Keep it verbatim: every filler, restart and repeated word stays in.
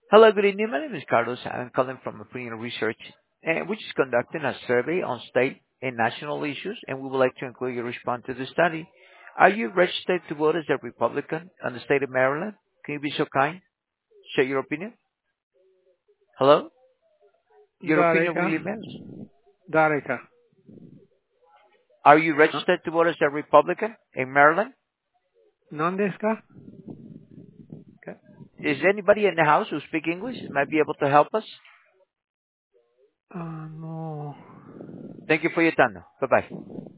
Hello, good evening. My name is Carlos. I'm calling from Opinion Research, and we're just conducting a survey on state and national issues, and we would like to include your response to the study. Are you registered to vote as a Republican in the state of Maryland? Can you be so kind? Share your opinion. Hello? Your opinion 誰か really matters. 誰か Are you な、 registered to vote as a Republican in Maryland? 何ですか Okay. Is anybody in the house who speak English might be able to help us? あの、 Thank you for your time. Bye bye.